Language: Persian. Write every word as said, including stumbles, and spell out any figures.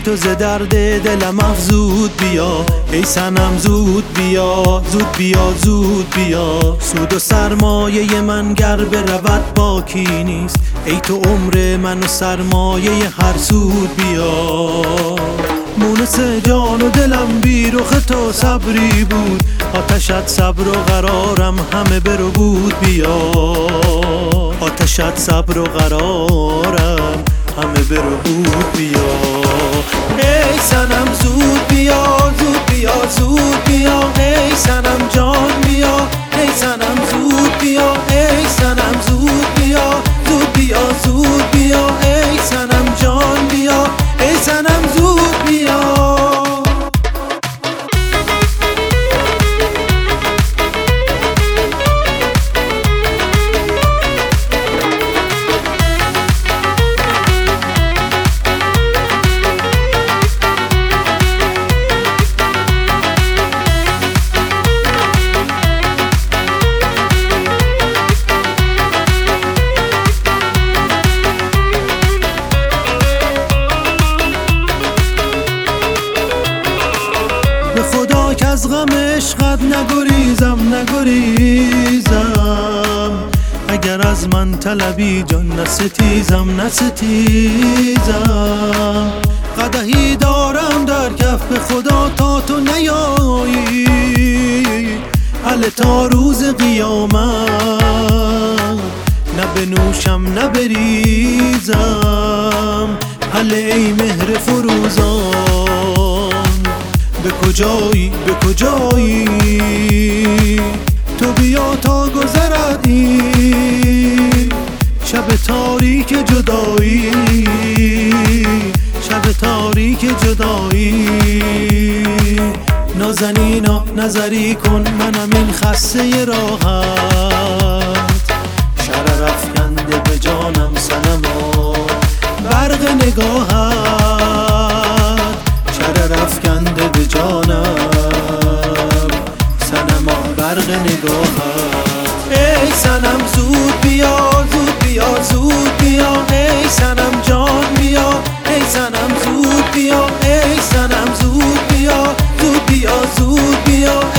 تو ز درد دلم افزود بیا، ای صنم زود بیا، زود بیا زود بیا. سود و سرمایه من گر برود باکی نیست، ای تو عمر من و سرمایه هر سود بیا. مونس جان و دلم بی رخ تو صبری بود، آتشت صبر و قرارم همه برو بود بیا. آتشت صبر و قرارم همه برو بود بیا. ای صنم زود بیا، زود بیا زود بیا. ای صنم جان بیا، ای صنم زود بیا. ای صنم زود بیا، زود بیا زود بیا. ای صنم جان بیا، ای صنم زود بیا. به خدا که از غم عشقت نگریزم نگریزم، اگر از من طلبی جان نستیزم نستیزم. قدحی دارم در کف به خدا تا تو نیایی، هله تا روز قیامت نه بنوشم نه بریزم. هله ای مهر فروزان به کجایی به کجایی، تو بیا تا گذرد این شب تاریک جدایی، شب تاریک جدایی. نازنینا نظری کن منم این خسته راحت، شرر افکنده به جانم صنما برق نگاهت، شرر افکنده به جانم صنما برق نگاهت. ای صنم زود بیا، زود بیا زود بیا. ای صنم جان بیا، ای صنم زود بیا. ای صنم زود بیا، زود بیا زود بیا.